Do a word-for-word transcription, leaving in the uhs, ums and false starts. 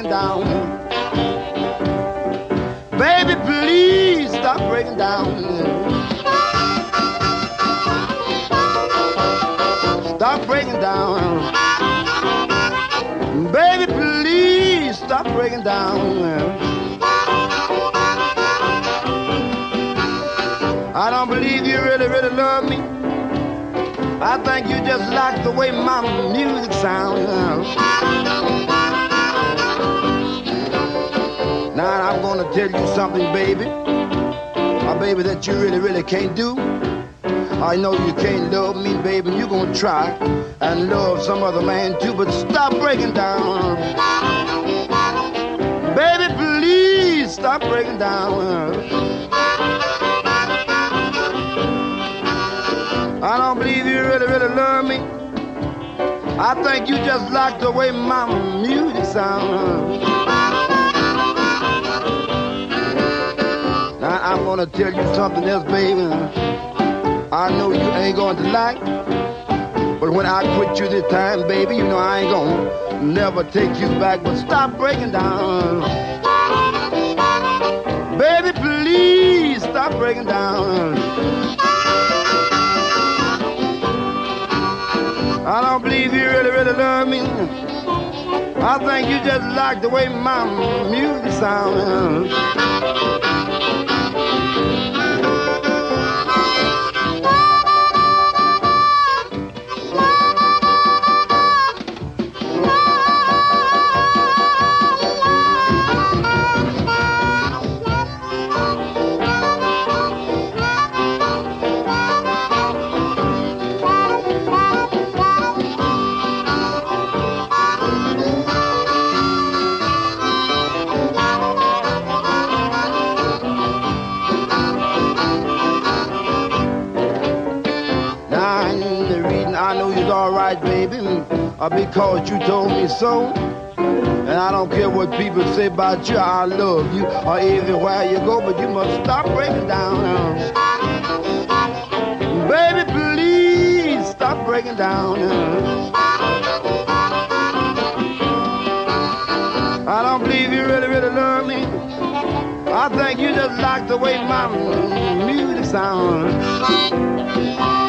down. Baby, please stop breaking down. Stop breaking down. Baby, please stop breaking down. I don't believe you really, really love me. I think you just like the way my music sounds. Now I'm gonna tell you something, baby. A baby that you really, really can't do. I know you can't love me, baby. You're gonna try and love some other man too, but stop breaking down. Baby, please stop breaking down. I don't believe you really, really love me. I think you just like the way my music sounds. Now I'm gonna tell you something else, baby. I know you ain't going to like, but when I quit you this time, baby, you know I ain't gonna never take you back. But stop breaking down. Baby, please stop breaking down. I don't believe you really, really love me. I think you just like the way my music sounds. Because you told me so. And I don't care what people say about you, I love you, or everywhere you go, but you must stop breaking down. Baby, please stop breaking down. I don't believe you really, really love me. I think you just like the way my music sounds.